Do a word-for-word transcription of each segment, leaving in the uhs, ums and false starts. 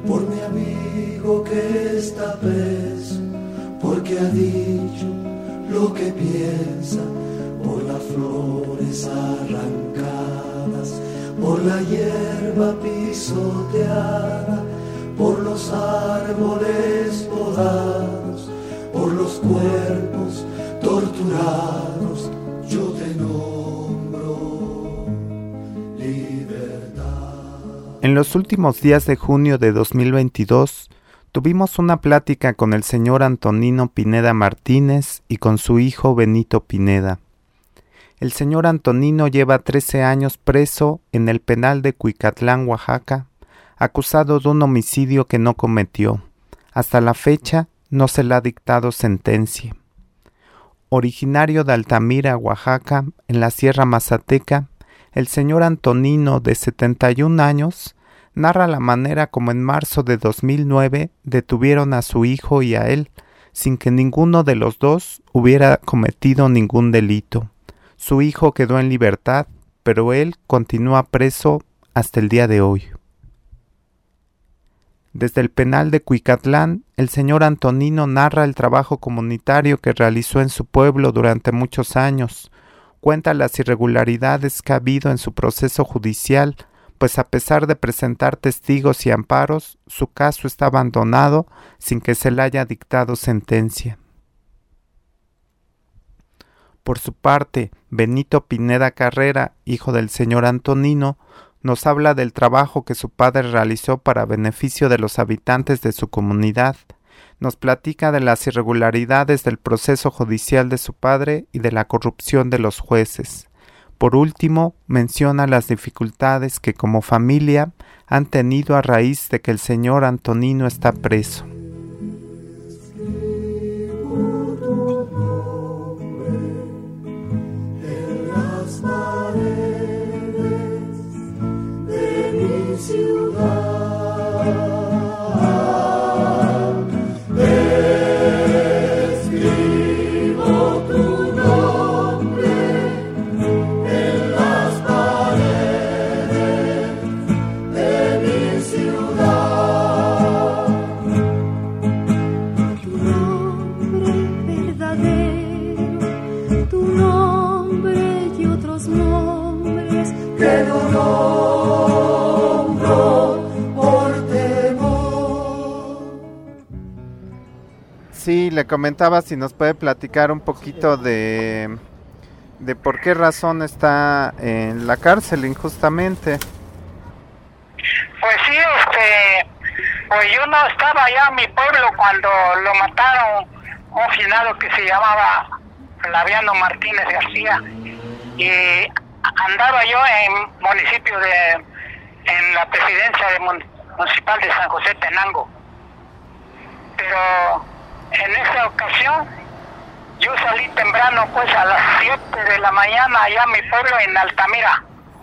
por mi amigo que está preso, porque ha dicho lo que piensa, por las flores arrancadas, por la hierba pisoteada, por los árboles podados, por los cuerpos torturados, yo te nombro libertad. En los últimos días de junio de dos mil veintidós, tuvimos una plática con el señor Antonino Pineda Martínez y con su hijo Benito Pineda. El señor Antonino lleva trece años preso en el penal de Cuicatlán, Oaxaca, acusado de un homicidio que no cometió. Hasta la fecha no se le ha dictado sentencia. Originario de Altamira, Oaxaca, en la Sierra Mazateca, el señor Antonino, de setenta y un años, narra la manera como en marzo de dos mil nueve detuvieron a su hijo y a él, sin que ninguno de los dos hubiera cometido ningún delito. Su hijo quedó en libertad, pero él continúa preso hasta el día de hoy. Desde el penal de Cuicatlán, el señor Antonino narra el trabajo comunitario que realizó en su pueblo durante muchos años. Cuenta las irregularidades que ha habido en su proceso judicial, pues a pesar de presentar testigos y amparos, su caso está abandonado sin que se le haya dictado sentencia. Por su parte, Benito Pineda Carrera, hijo del señor Antonino, nos habla del trabajo que su padre realizó para beneficio de los habitantes de su comunidad. Nos platica de las irregularidades del proceso judicial de su padre y de la corrupción de los jueces. Por último, menciona las dificultades que como familia han tenido a raíz de que el señor Antonino está preso. Sí, le comentaba si nos puede platicar un poquito de, de por qué razón está en la cárcel injustamente. Pues sí, este, pues yo no estaba allá en mi pueblo cuando lo mataron un finado que se llamaba Flaviano Martínez García, y andaba yo en municipio de, en la presidencia de mun, municipal de San José Tenango, pero en esa ocasión yo salí temprano, pues a las siete de la mañana allá en mi pueblo en Altamira,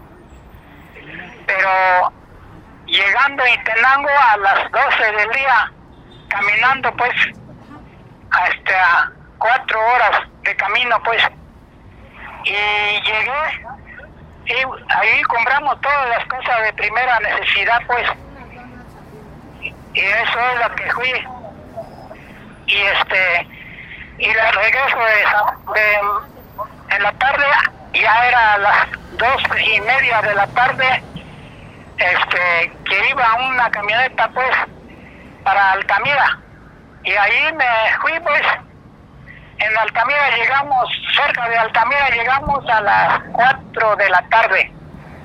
pero llegando en Tenango a las doce del día, caminando pues hasta cuatro horas de camino pues, y llegué y ahí compramos todas las cosas de primera necesidad pues, y eso es lo que fui. Y este y el regreso de, de en la tarde, ya era a las dos y media de la tarde, este que iba una camioneta pues para Altamira, y ahí me fui pues. En Altamira llegamos, cerca de Altamira llegamos a las cuatro de la tarde.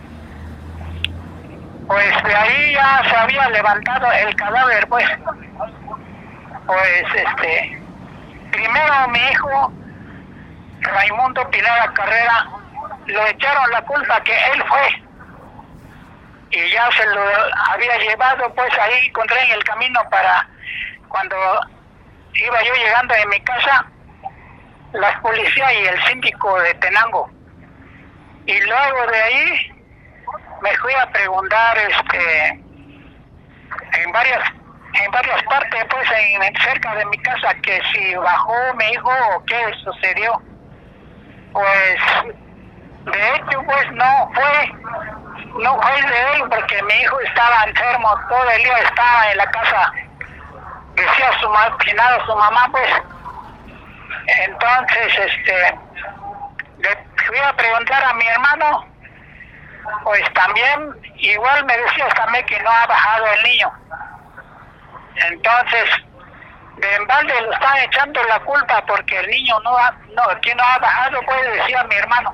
Pues de ahí ya se había levantado el cadáver pues. Pues este, primero mi hijo Raimundo Pineda Carrera lo echaron la culpa que él fue, y ya se lo había llevado pues, ahí encontré en el camino para cuando iba yo llegando de mi casa la policía y el síndico de Tenango, y luego de ahí me fui a preguntar este en varias en varias partes pues en, cerca de mi casa que si bajó mi hijo o qué sucedió. Pues de hecho pues no fue, no fue de él porque mi hijo estaba enfermo, todo el día estaba en la casa, decía su finado su mamá, pues. Entonces, este, le fui a preguntar a mi hermano, pues también, igual me decía también que no ha bajado el niño. Entonces, de embalde lo están echando la culpa porque el niño no ha, no, que no ha bajado, pues decía mi hermano.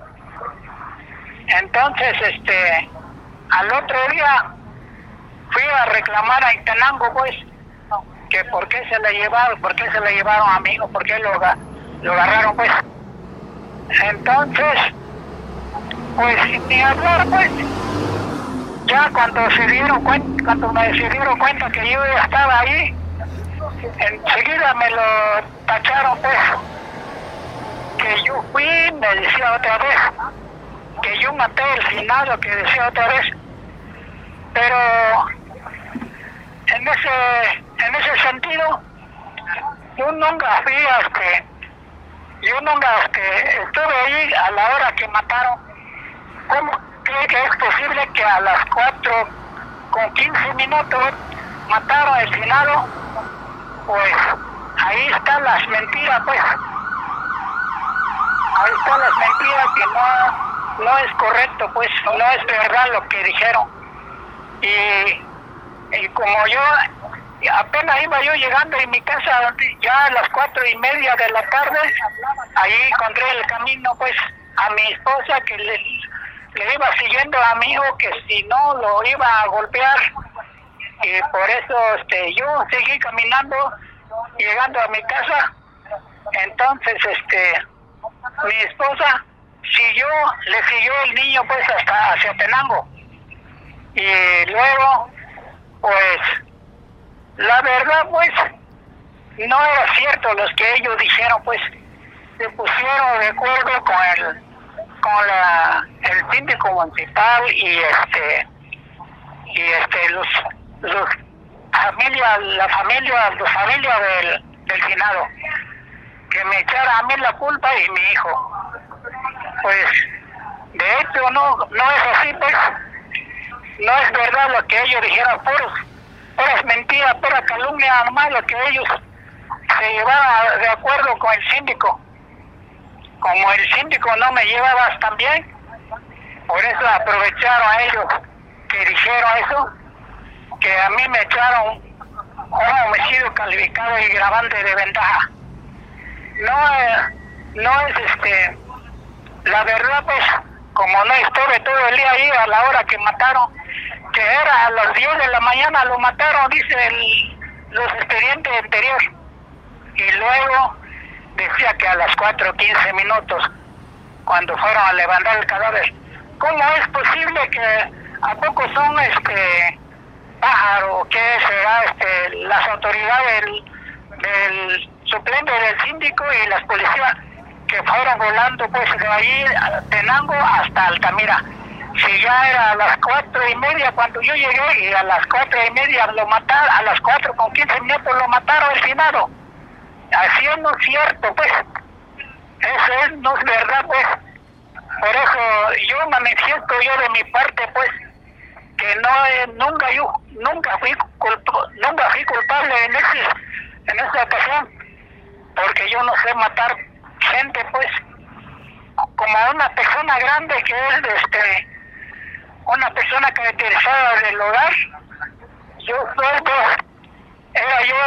Entonces, este, al otro día fui a reclamar a Itenango, pues, que por qué se le llevaron, por qué se le llevaron a mi hijo, por qué lo, lo agarraron, pues. Entonces, pues, sin ni hablar, pues, ya cuando se dieron cuenta, cuando me se dieron cuenta que yo ya estaba ahí, enseguida me lo tacharon, pues, que yo fui, me decía otra vez, que yo maté el finado, que decía otra vez, pero en ese en ese sentido yo nunca fui este, yo nunca este, estuve ahí a la hora que mataron. ¿Cómo cree que es posible que a las cuatro con quince minutos mataron al finado? Pues ahí están las mentiras, pues ahí están las mentiras, que no no es correcto, pues no es verdad lo que dijeron. Y, y como yo apenas iba yo llegando en mi casa ya a las cuatro y media de la tarde, ahí encontré el camino, pues, a mi esposa, que le, le iba siguiendo a mi hijo, que si no lo iba a golpear, y por eso este yo seguí caminando, llegando a mi casa. Entonces este mi esposa siguió, le siguió el niño, pues, hasta hacia Tenango. Y luego, pues, la verdad, pues, no era cierto los que ellos dijeron, pues, se pusieron de acuerdo con el, con la, el síndico municipal y este, y este, los, los familia, la familia, la familia del, del finado, que me echara a mí la culpa y mi hijo. Pues, de hecho, no, no es así, pues, no es verdad lo que ellos dijeron, puros, puras mentiras, pura calumnia, nomás lo que ellos se llevaban de acuerdo con el síndico. Como el síndico no me llevaba tan bien, por eso aprovecharon a ellos que dijeron eso, que a mí me echaron un homicidio calificado y grabante de ventaja. No, eh, no es este, la verdad, pues, como no estuve todo el día ahí a la hora que mataron, que era a las diez de la mañana lo mataron, dice el, los expedientes anteriores, y luego decía que a las cuatro quince minutos, cuando fueron a levantar el cadáver. ¿Cómo es posible que a poco son este pájaro, que será este las autoridades del, del suplente del síndico y las policías que fueron volando, pues, de ahí a Tenango hasta Altamira? Si ya era a las cuatro y media cuando yo llegué, y a las cuatro y media lo mataron, a las cuatro con quince minutos lo mataron el finado. Así no es cierto, pues, eso es, no es verdad, pues. Por eso yo manifiesto yo de mi parte, pues, que no eh, nunca yo nunca fui culpo, nunca fui culpable en ese en esa ocasión, porque yo no sé matar gente, pues, como una persona grande que es este una persona caracterizada del hogar. Yo soy, pues, era yo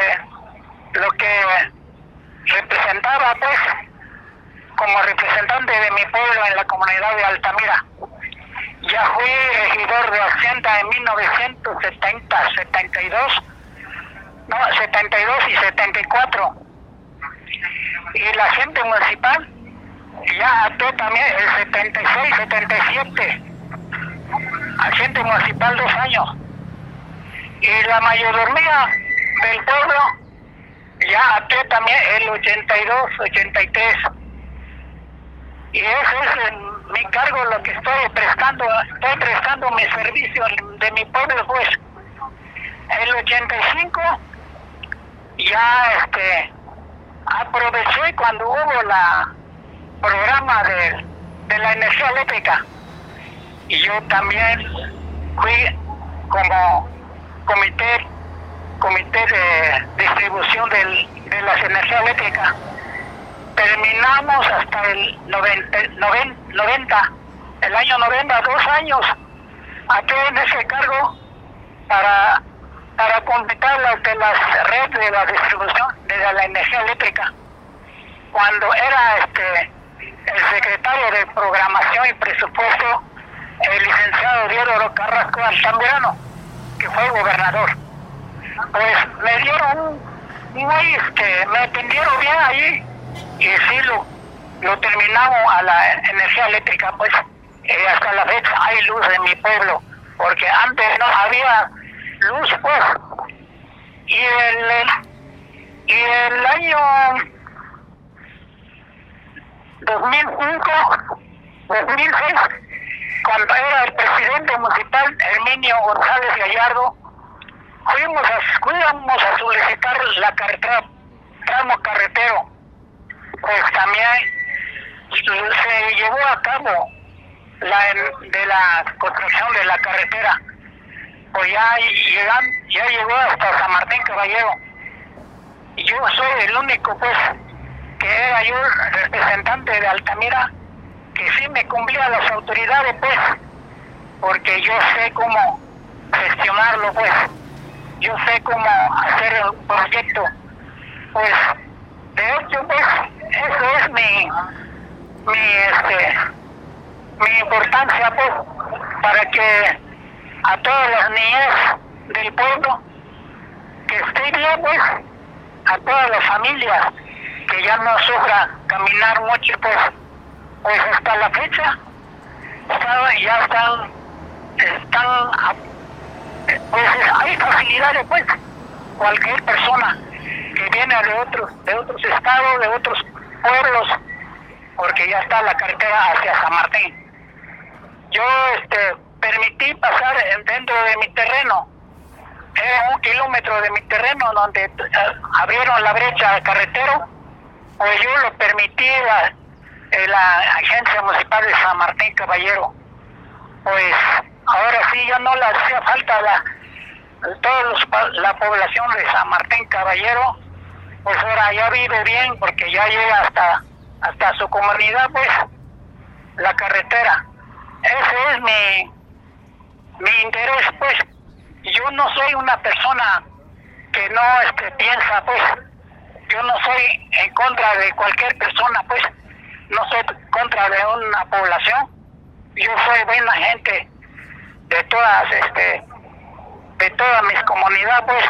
este lo que representaba, pues, como representante de mi pueblo en la comunidad de Altamira. Ya fui regidor de Hacienda en mil novecientos setenta, setenta y dos, no, setenta y dos y setenta y cuatro. Y la gente municipal ya actué también el setenta y seis, setenta y siete. Agente municipal dos años. Y la mayordomía del pueblo ya actué también el ochenta y dos, ochenta y tres. Y eso es en mi cargo lo que estoy prestando, estoy prestando mi servicio de mi pueblo, pues. El ochenta y cinco ya este aproveché cuando hubo la programa de, de la energía eléctrica, y yo también fui como comité comité de distribución del, de las energías eléctricas. Terminamos hasta el noventa, noventa, el año noventa, dos años aquí en ese cargo para para completar las de las redes de la distribución de la energía eléctrica. Cuando era este el secretario de Programación y Presupuesto, el licenciado Diodoro Carrasco Altamirano, que fue gobernador, pues me dieron muy, este, me atendieron bien ahí, y sí lo, lo terminamos a la energía eléctrica, pues eh, hasta la fecha hay luz en mi pueblo, porque antes no había luz, pues. Y el, el y el año dos mil cinco, dos mil seis, cuando era el presidente municipal Herminio González Gallardo, fuimos a, fuimos a solicitar la carretera, tramo carretero. Pues también se llevó a cabo la de la construcción de la carretera. Pues ya llegan, ya llegó hasta San Martín Caballero. Y yo soy el único, pues, que era yo representante de Altamira, que sí me cumplía las autoridades, pues, porque yo sé cómo gestionarlo, pues, yo sé cómo hacer el proyecto, pues, de hecho, pues, eso es mi, mi, este, mi importancia, pues, para que a todas las niñas del pueblo que esté bien, pues, a todas las familias que ya no sufra caminar mucho, pues, pues hasta la fecha está, ya están, están, pues hay facilidades, pues, cualquier persona que viene de otros, de otros estados, de otros pueblos, porque ya está la carretera hacia San Martín. Yo, este, permití pasar dentro de mi terreno, era un kilómetro de mi terreno donde uh, abrieron la brecha al carretero, pues yo lo permití la, la agencia municipal de San Martín Caballero. Pues ahora sí ya no le hacía falta la toda los, la población de San Martín Caballero, pues ahora ya vive bien porque ya llega hasta hasta su comunidad, pues, la carretera. Ese es mi mi interés, pues. Yo no soy una persona que no este, piensa, pues, yo no soy en contra de cualquier persona, pues, no soy contra de una población, yo soy buena gente de todas, este, de todas mis comunidades, pues,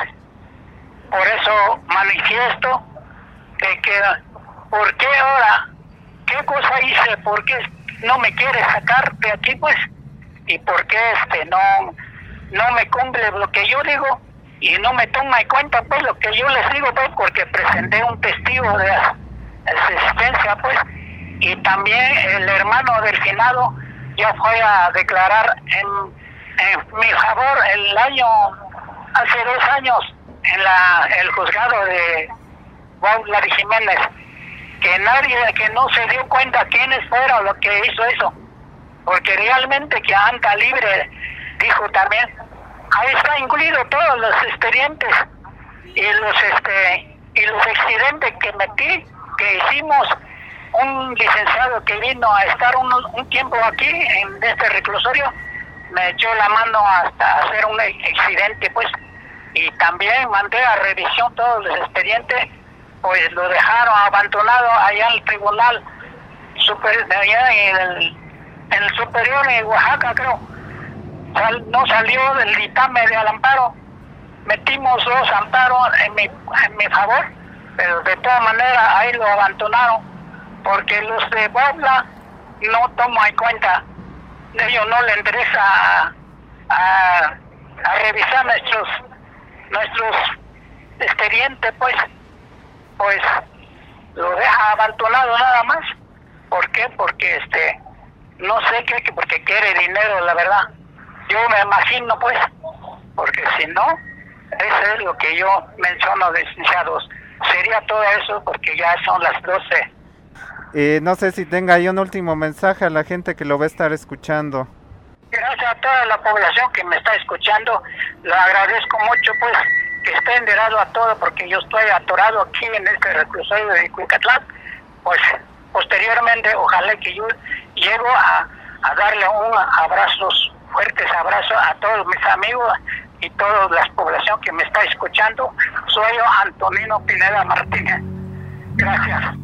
por eso manifiesto de que, ¿por qué ahora? ¿Qué cosa hice? ¿Por qué no me quiere sacar de aquí, pues? ¿Y por qué este, no... no me cumple lo que yo digo y no me toma en cuenta, pues, lo que yo les digo, pues, porque presenté un testigo de asistencia, pues, y también el hermano del finado ya fue a declarar en, en mi favor el año, hace dos años, en la el juzgado de Baula de Jiménez, que nadie, que no se dio cuenta quiénes fueron los que hizo eso, porque realmente que anda libre, dijo también, ahí está incluido todos los expedientes y los este y los accidentes que metí, que hicimos. Un licenciado que vino a estar un, un tiempo aquí en este reclusorio me echó la mano hasta hacer un accidente, pues, y también mandé a revisión todos los expedientes, pues lo dejaron abandonado allá en el tribunal super, allá en el, en el superior en Oaxaca, creo. Sal, no salió del dictamen de al amparo, metimos dos amparos en mi, en mi favor, pero de todas maneras ahí lo abandonaron, porque los de Puebla no toman en cuenta, ellos no les interesa a, a, a revisar nuestros nuestros expedientes, pues, pues lo deja abandonado nada más. ¿Por qué? Porque este, no sé qué, porque quiere dinero, la verdad. Yo me imagino, pues, porque si no, eso es lo que yo menciono de licenciados. Sería todo eso porque ya son las doce. Eh, no sé si tenga ahí un último mensaje a la gente que lo va a estar escuchando. Mira, gracias a toda la población que me está escuchando. Le agradezco mucho, pues, que esté enterado a todo, porque yo estoy atorado aquí en este reclusorio de Cuicatlán. Pues, posteriormente, ojalá que yo llego a, a darle un abrazo, fuertes abrazos a todos mis amigos y toda la población que me está escuchando. Soy yo, Antonino Pineda Martínez. Gracias.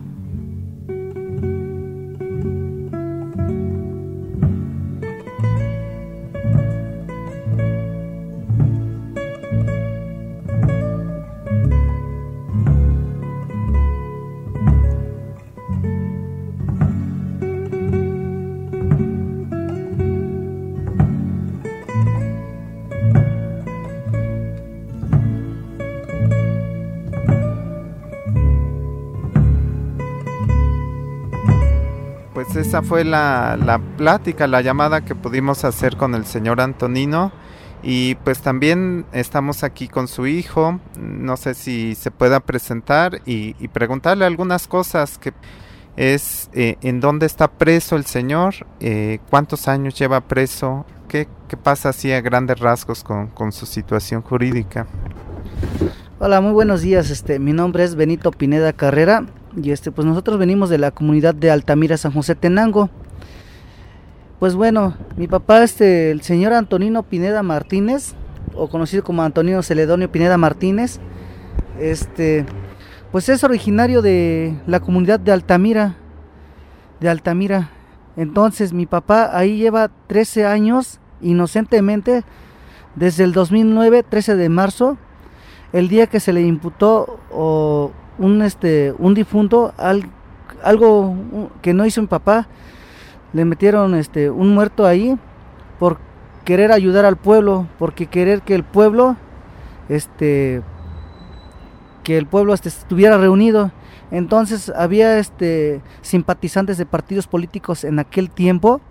Pues esa fue la, la plática, la llamada que pudimos hacer con el señor Antonino, y pues también estamos aquí con su hijo. No sé si se pueda presentar y, y preguntarle algunas cosas, que es eh, en dónde está preso el señor, eh, cuántos años lleva preso, qué, qué pasa así a grandes rasgos con, con su situación jurídica. Hola, muy buenos días. Este, mi nombre es Benito Pineda Carrera. Y este, pues nosotros venimos de la comunidad de Altamira, San José Tenango. Pues bueno, mi papá, este, el señor Antonino Pineda Martínez, o conocido como Antonino Celedonio Pineda Martínez, este, pues es originario de la comunidad de Altamira, de Altamira. Entonces mi papá ahí lleva trece años, inocentemente, desde el dos mil nueve, trece de marzo, el día que se le imputó o un este un difunto, al, algo un, que no hizo mi papá. Le metieron este un muerto ahí por querer ayudar al pueblo, porque querer que el pueblo este que el pueblo este, estuviera reunido. Entonces había este simpatizantes de partidos políticos en aquel tiempo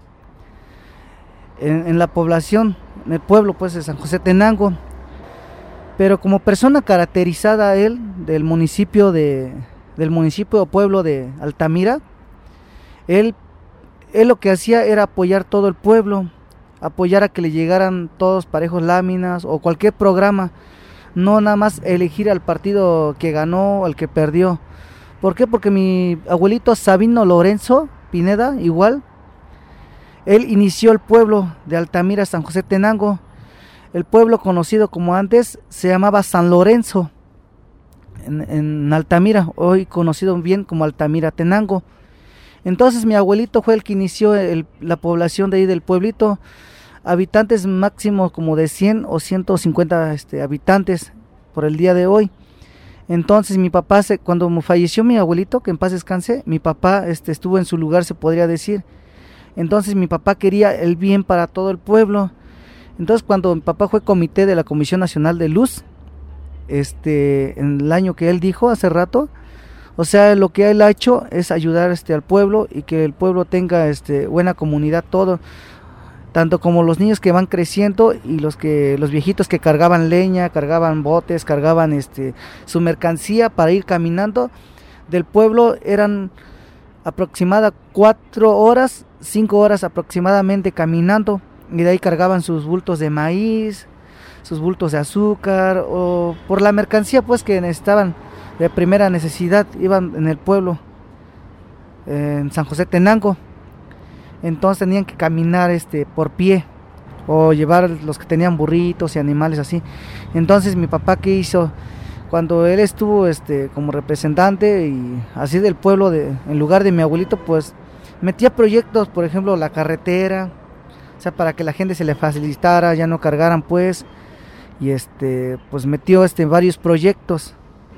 en, en la población, en el pueblo pues de San José Tenango. Pero como persona caracterizada él del municipio de del municipio o pueblo de Altamira, él, él lo que hacía era apoyar todo el pueblo, apoyar a que le llegaran todos parejos láminas o cualquier programa, no nada más elegir al partido que ganó o al que perdió. ¿Por qué? Porque mi abuelito Sabino Lorenzo Pineda, igual, él inició el pueblo de Altamira, San José Tenango. El pueblo conocido como antes se llamaba San Lorenzo, en, en Altamira, hoy conocido bien como Altamira Tenango. Entonces mi abuelito fue el que inició el, la población de ahí del pueblito, habitantes máximo como de cien o ciento cincuenta este, habitantes por el día de hoy. Entonces mi papá, se, cuando falleció mi abuelito, que en paz descanse, mi papá este, estuvo en su lugar, se podría decir. Entonces mi papá quería el bien para todo el pueblo. Entonces cuando mi papá fue comité de la Comisión Nacional de Luz, este, en el año que él dijo hace rato, o sea, lo que él ha hecho es ayudar este, al pueblo y que el pueblo tenga este, buena comunidad, todo, tanto como los niños que van creciendo y los que los viejitos que cargaban leña, cargaban botes, cargaban este, su mercancía para ir caminando del pueblo. Eran aproximadamente cuatro horas, cinco horas aproximadamente caminando. Y de ahí cargaban sus bultos de maíz, sus bultos de azúcar, o por la mercancía pues que necesitaban de primera necesidad, iban en el pueblo, en San José Tenango. Entonces tenían que caminar este por pie, o llevar los que tenían burritos y animales así. Entonces mi papá, ¿qué hizo? Cuando él estuvo este como representante y así del pueblo, de, en lugar de mi abuelito, pues metía proyectos, por ejemplo la carretera, o sea, para que la gente se le facilitara, ya no cargaran pues, y este, pues metió este varios proyectos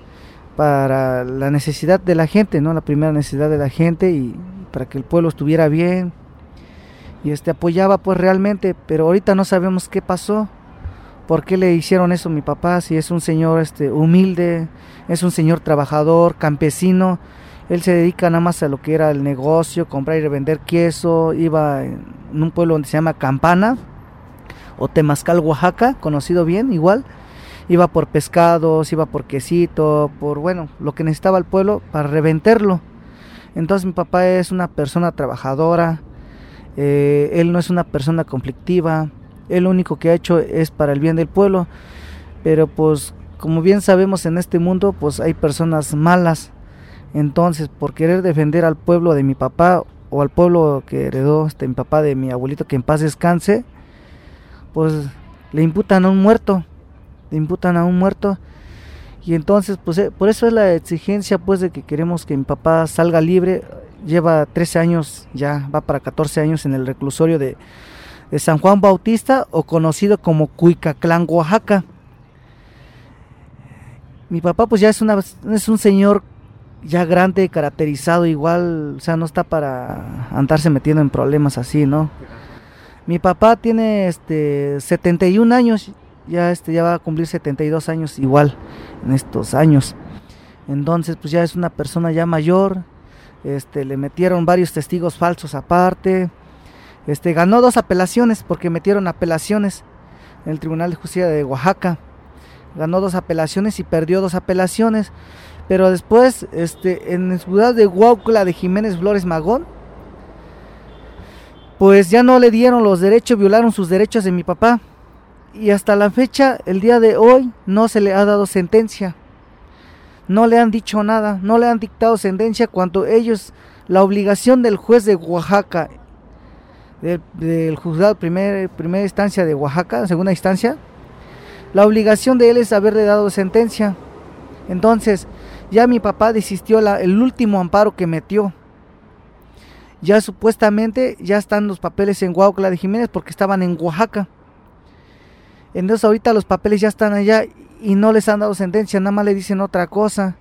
para la necesidad de la gente, ¿no? La primera necesidad de la gente y para que el pueblo estuviera bien, y este apoyaba pues realmente, pero ahorita no sabemos qué pasó, por qué le hicieron eso a mi papá, si es un señor este humilde, es un señor trabajador, campesino. Él se dedica nada más a lo que era el negocio, comprar y revender queso. Iba en un pueblo donde se llama Campana, o Temazcal, Oaxaca, conocido bien, igual. Iba por pescados, iba por quesito, por, bueno, lo que necesitaba el pueblo para revenderlo. Entonces mi papá es una persona trabajadora, eh, él no es una persona conflictiva, él lo único que ha hecho es para el bien del pueblo, pero pues como bien sabemos en este mundo pues hay personas malas. Entonces por querer defender al pueblo de mi papá o al pueblo que heredó este, mi papá de mi abuelito, que en paz descanse, pues le imputan a un muerto, le imputan a un muerto. Y entonces pues eh, por eso es la exigencia pues de que queremos que mi papá salga libre. Lleva trece años, ya va para catorce años en el reclusorio de, de San Juan Bautista, o conocido como Cuicatlán, Oaxaca. Mi papá pues ya es, una, es un señor ya grande, caracterizado igual, o sea, no está para andarse metiendo en problemas así, ¿no? Mi papá tiene este setenta y un años, ya este ya va a cumplir setenta y dos años igual en estos años. Entonces, pues ya es una persona ya mayor. Este le metieron varios testigos falsos aparte. Este ganó dos apelaciones porque metieron apelaciones en el Tribunal de Justicia de Oaxaca. Ganó dos apelaciones y perdió dos apelaciones. Pero después, este, en la ciudad de Huautla de Jiménez Flores Magón, pues ya no le dieron los derechos, violaron sus derechos de mi papá. Y hasta la fecha, el día de hoy, no se le ha dado sentencia. No le han dicho nada, no le han dictado sentencia cuando ellos, la obligación del juez de Oaxaca, del, del juzgado primer, primera instancia de Oaxaca, segunda instancia, la obligación de él es haberle dado sentencia. Entonces, ya mi papá desistió la, el último amparo que metió. Ya supuestamente ya están los papeles en Huautla de Jiménez porque estaban en Oaxaca. Entonces ahorita los papeles ya están allá y no les han dado sentencia, nada más le dicen otra cosa.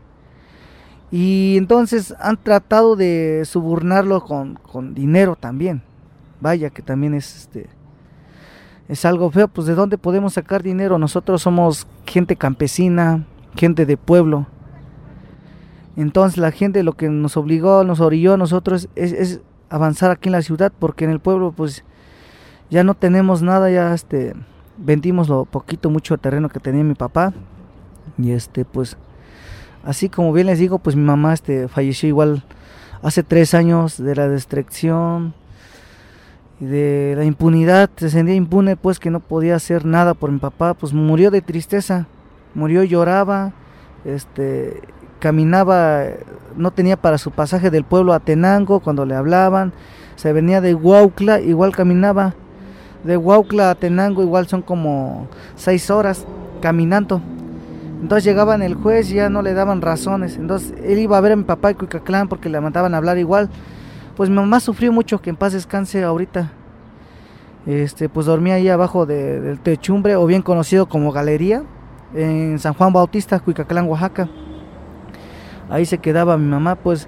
Y entonces han tratado de subornarlo con, con dinero también. Vaya que también es este es algo feo, pues de dónde podemos sacar dinero. Nosotros somos gente campesina, gente de pueblo. Entonces la gente lo que nos obligó, nos orilló a nosotros es, es avanzar aquí en la ciudad, porque en el pueblo pues ya no tenemos nada, ya este vendimos lo poquito, mucho terreno que tenía mi papá. Y este pues así como bien les digo, pues mi mamá este falleció igual hace tres años de la distracción y de la impunidad. Se sentía impune pues que no podía hacer nada por mi papá, pues murió de tristeza, murió, lloraba, este caminaba, no tenía para su pasaje del pueblo a Tenango cuando le hablaban, se venía de Huautla, igual caminaba, de Huautla a Tenango igual son como seis horas caminando. Entonces llegaban el juez y ya no le daban razones, entonces él iba a ver a mi papá en Cuicatlán porque le mandaban a hablar igual. Pues mi mamá sufrió mucho, que en paz descanse ahorita. Este pues dormía ahí abajo de, del techumbre, o bien conocido como Galería, en San Juan Bautista, Cuicatlán, Oaxaca. Ahí se quedaba mi mamá. Pues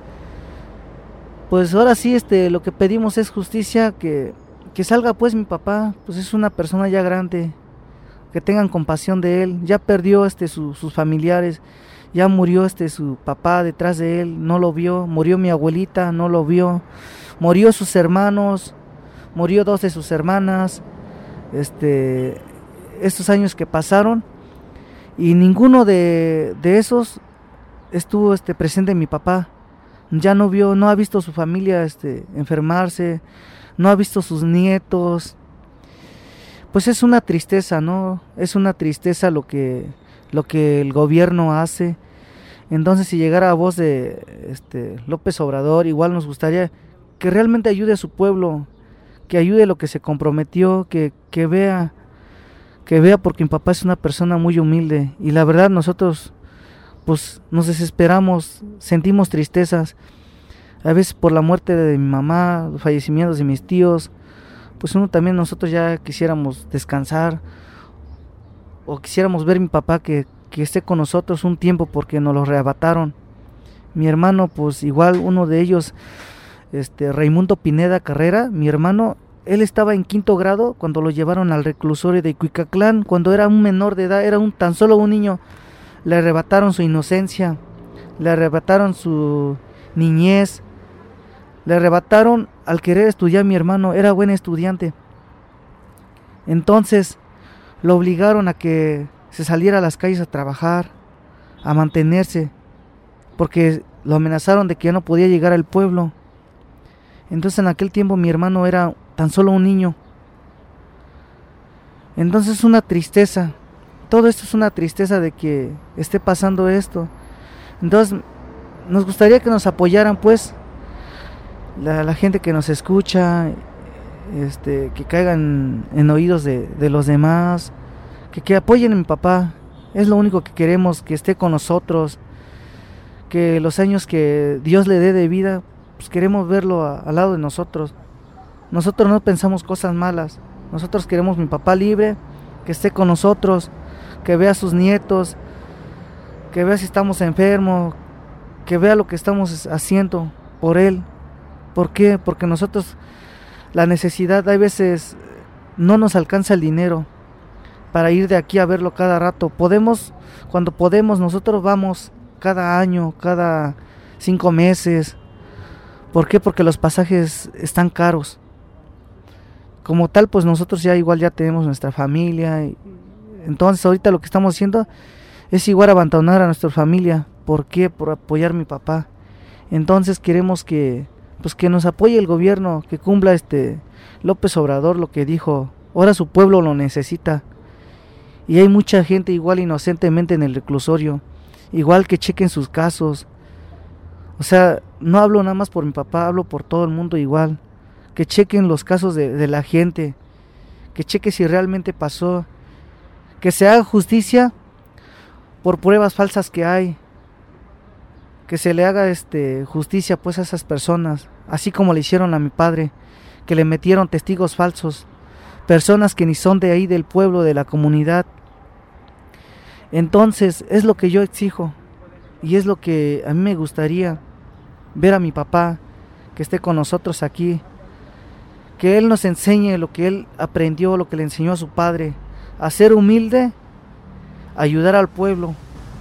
pues ahora sí, este lo que pedimos es justicia, que, que salga pues mi papá, pues es una persona ya grande, que tengan compasión de él, ya perdió este su, sus familiares, ya murió este su papá detrás de él, no lo vio, murió mi abuelita, no lo vio, murió sus hermanos, murió dos de sus hermanas, este estos años que pasaron, y ninguno de, de esos estuvo este presente en mi papá. Ya no vio, no ha visto su familia este enfermarse, no ha visto sus nietos. Pues es una tristeza, ¿no? Es una tristeza lo que lo que el gobierno hace. Entonces, si llegara a voz de este López Obrador, igual nos gustaría que realmente ayude a su pueblo, que ayude lo que se comprometió, que, que vea, que vea, porque mi papá es una persona muy humilde, y la verdad nosotros pues nos desesperamos, sentimos tristezas, a veces por la muerte de mi mamá, los fallecimientos de mis tíos. Pues uno también, nosotros ya quisiéramos descansar, o quisiéramos ver a mi papá que, que esté con nosotros un tiempo, porque nos lo arrebataron. Mi hermano, pues igual uno de ellos, este Raimundo Pineda Carrera, mi hermano, él estaba en quinto grado cuando lo llevaron al reclusorio de Cuicatlán, cuando era un menor de edad, era un tan solo un niño. Le arrebataron su inocencia, le arrebataron su niñez, le arrebataron al querer estudiar. Mi hermano era buen estudiante, entonces lo obligaron a que se saliera a las calles a trabajar, a mantenerse, porque lo amenazaron de que ya no podía llegar al pueblo. Entonces en aquel tiempo mi hermano era tan solo un niño. Entonces es una tristeza, todo esto es una tristeza de que esté pasando esto. Entonces nos gustaría que nos apoyaran, pues, la, la gente que nos escucha, este, que caigan en oídos de, de los demás, que, que apoyen a mi papá. Es lo único que queremos, que esté con nosotros, que los años que Dios le dé de vida, pues queremos verlo a, al lado de nosotros. Nosotros no pensamos cosas malas, nosotros queremos a mi papá libre, que esté con nosotros, que vea a sus nietos, que vea si estamos enfermos, que vea lo que estamos haciendo por él. ¿Por qué? Porque nosotros, la necesidad, hay veces no nos alcanza el dinero para ir de aquí a verlo cada rato. Podemos, cuando podemos, nosotros vamos cada año, cada cinco meses. ¿Por qué? Porque los pasajes están caros. Como tal, pues nosotros ya igual ya tenemos nuestra familia. Y entonces ahorita lo que estamos haciendo es igual abandonar a nuestra familia. ¿Por qué? Por apoyar a mi papá. Entonces queremos que, pues que nos apoye el gobierno, que cumpla este López Obrador lo que dijo. Ahora su pueblo lo necesita. Y hay mucha gente igual inocentemente en el reclusorio, igual que chequen sus casos. O sea, no hablo nada más por mi papá, hablo por todo el mundo igual. Que chequen los casos de, de la gente, que chequen si realmente pasó, que se haga justicia por pruebas falsas que hay, que se le haga este justicia pues a esas personas, así como le hicieron a mi padre, que le metieron testigos falsos, personas que ni son de ahí del pueblo, de la comunidad. Entonces es lo que yo exijo y es lo que a mí me gustaría ver a mi papá, que esté con nosotros aquí, que él nos enseñe lo que él aprendió, lo que le enseñó a su padre, a ser humilde, a ayudar al pueblo.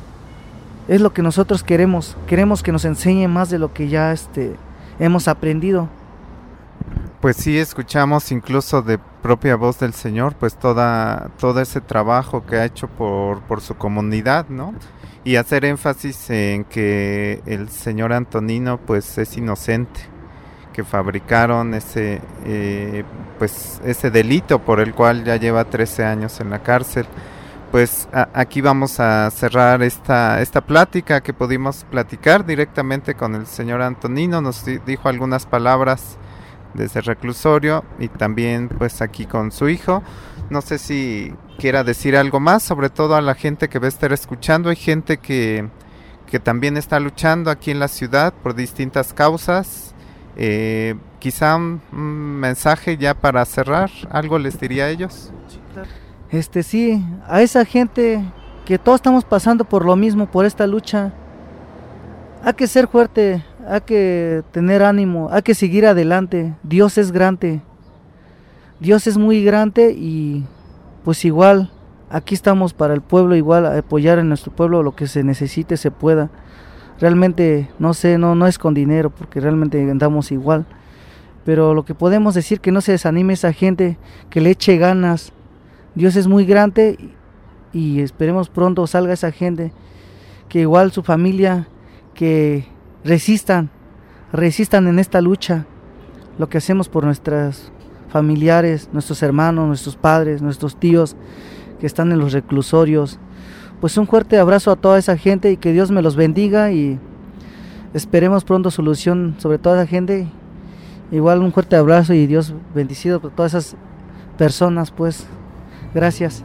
Es lo que nosotros queremos, queremos que nos enseñe más de lo que ya este, hemos aprendido. Pues sí, escuchamos incluso de propia voz del Señor, pues toda todo ese trabajo que ha hecho por, por su comunidad, ¿no? Y hacer énfasis en que el señor Antonino pues es inocente, que fabricaron ese eh, pues ese delito por el cual ya lleva trece años en la cárcel. Pues a, aquí vamos a cerrar esta esta plática que pudimos platicar directamente con el señor Antonino. Nos di, dijo algunas palabras desde el reclusorio y también pues aquí con su hijo. No sé si quiera decir algo más, sobre todo a la gente que va a estar escuchando. Hay gente que, que también está luchando aquí en la ciudad por distintas causas. Eh, quizá un, un mensaje ya para cerrar, ¿algo les diría a ellos? Este sí, a esa gente que todos estamos pasando por lo mismo, por esta lucha, hay que ser fuerte, hay que tener ánimo, hay que seguir adelante. Dios es grande, Dios es muy grande y pues igual, aquí estamos para el pueblo, igual a apoyar en nuestro pueblo lo que se necesite, se pueda. Realmente, no sé, no, no es con dinero, porque realmente andamos igual. Pero lo que podemos decir, que no se desanime esa gente, que le eche ganas. Dios es muy grande y, y esperemos pronto salga esa gente, que igual su familia, que resistan, resistan en esta lucha, lo que hacemos por nuestros familiares, nuestros hermanos, nuestros padres, nuestros tíos que están en los reclusorios. Pues un fuerte abrazo a toda esa gente y que Dios me los bendiga y esperemos pronto solución sobre toda esa gente. Igual un fuerte abrazo y Dios bendecido por todas esas personas, pues gracias.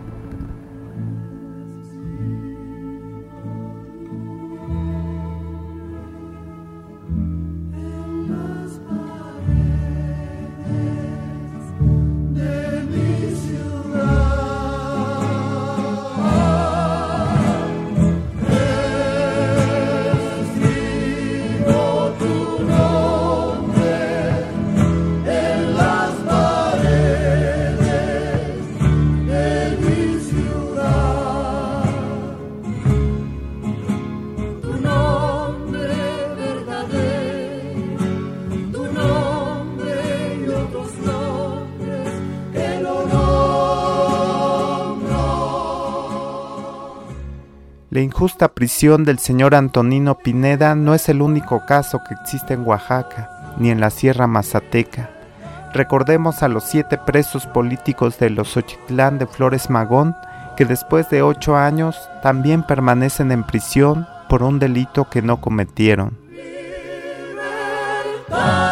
La injusta prisión del señor Antonino Pineda no es el único caso que existe en Oaxaca, ni en la Sierra Mazateca. Recordemos a los siete presos políticos de los Xochitlán de Flores Magón, que después de ocho años también permanecen en prisión por un delito que no cometieron. Libertad.